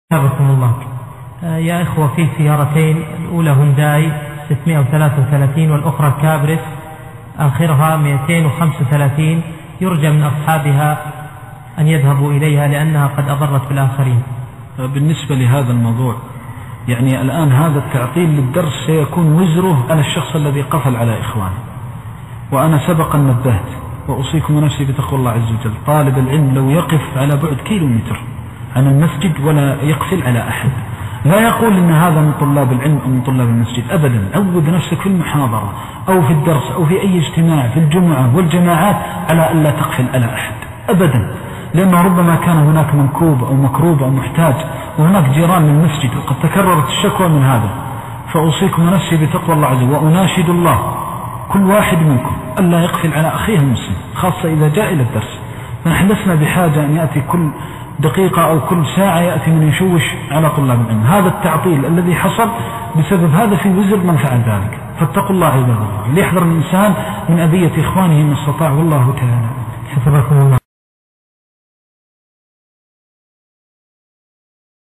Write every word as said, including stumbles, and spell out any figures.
حفظكم الله. يا إخوة، في سيارتين، الأولى هونداي ستمائة وثلاثة وثلاثين والأخرى كابريس آخرها مئتين وخمسة وثلاثين، يرجى من أصحابها أن يذهبوا إليها لأنها قد أضرت بالآخرين. بالنسبة لهذا الموضوع، يعني الآن هذا التعطيل للدرس سيكون وزره على الشخص الذي قفل على إخوانه، وأنا سبقا نبهت وأوصيكم نفسي بتقوى الله عز وجل. طالب العلم لو يقف على بعد كيلومتر عن المسجد ولا يقفل على أحد، لا يقول إن هذا من طلاب العلم أو من طلاب المسجد أبدا. عود نفسك في المحاضرة أو في الدرس أو في أي اجتماع في الجمعة والجماعات على ألا تقفل على أحد أبدا، لأنه ربما كان هناك منكوب أو مكروب أو محتاج، وهناك جيران للمسجد، وقد تكررت الشكوى من هذا. فأوصيكم نفسي بتقوى الله عز وجل، وأناشد الله كل واحد منكم ألا يقفل على أخيه المسلم، خاصة إذا جاء إلى الدرس. فنحن لسنا بحاجة أن يأتي كل دقيقة أو كل ساعة يأتي من يشوش على طلاب العلم. هذا التعطيل الذي حصل بسبب هذا في وزر من فعل ذلك، فاتقوا الله عباد الله، ليحذر الإنسان من أذية إخوانه ما استطاع. والله تعالى. حفظكم الله.